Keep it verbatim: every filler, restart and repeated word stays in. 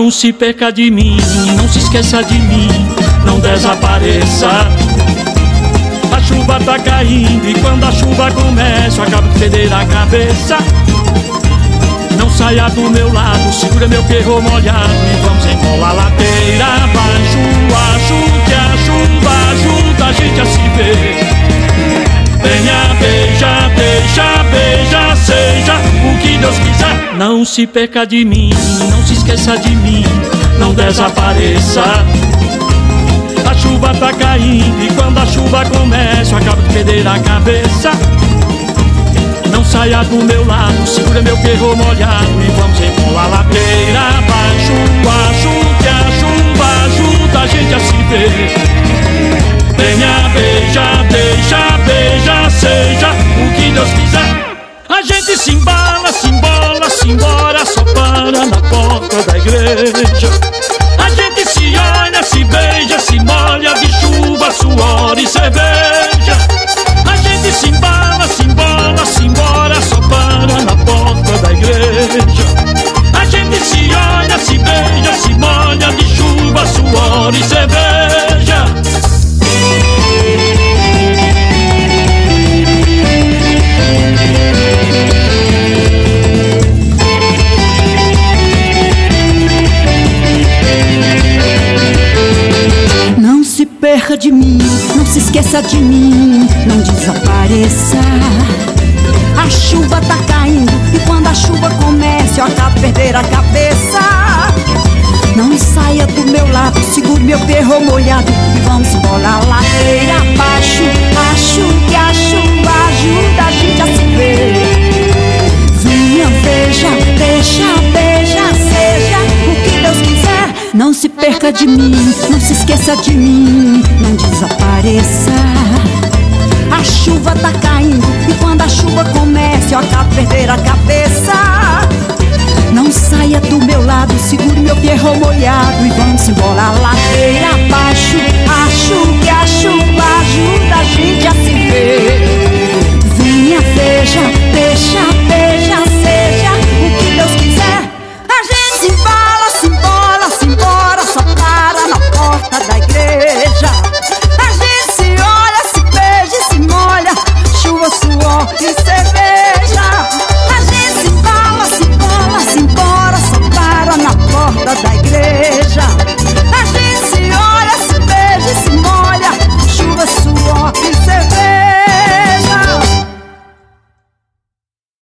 Não se perca de mim, não se esqueça de mim, não desapareça. A chuva tá caindo e quando a chuva começa eu acabo de perder a cabeça. Não saia do meu lado, segura meu perro molhado e vamos embolar ladeira abaixo. Acho que a chuva ajuda a gente a se ver. Venha, beija, deixa, beija, seja o que Deus quiser. Não se perca de mim, não se esqueça de mim, não desapareça. A chuva tá caindo e quando a chuva começa eu acabo de perder a cabeça. Não saia do meu lado, segura meu perro molhado e vamos embolar ladeira abaixo. Acho que a chuva ajuda a gente a se ver. Venha, beija, deixa, beija, seja o que Deus quiser. A gente se embala, se embola, se embora, só para na porta da igreja. A gente se olha, se beija, se molha de chuva, suor e cerveja. A gente se embala, se embola, se embora, só para na porta da igreja. A gente se olha, se beija, se molha de chuva, suor e cerveja. Não se perca de mim, não se esqueça de mim, não desapareça. A chuva tá caindo e quando a chuva começa eu acabo de perder a cabeça. Não saia do meu lado, segure meu perro molhado e vamos embora ladeira abaixo. Acho que a chuva ajuda a gente a se ver. Venha, veja, deixa, beija, seja o que Deus quiser. Não se perca de mim, não se esqueça de mim, não desapareça. A chuva tá caindo e quando a chuva começa eu acabo de perder a cabeça. Não saia do meu lado, segure meu perro molhado e vamos embora lá.